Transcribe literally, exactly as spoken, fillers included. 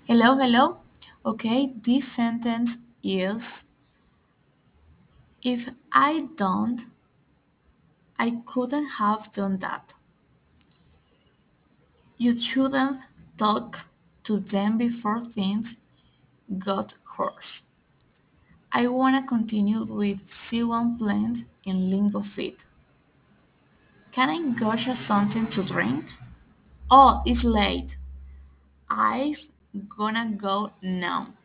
Hello, hello. Okay, this sentence is if I don't, I couldn't have done that. You shouldn't talk to them before things got worse. I wanna continue with C one plans in Lingo Fit. Can I get you something to drink? Oh, it's late. I'm gonna go now.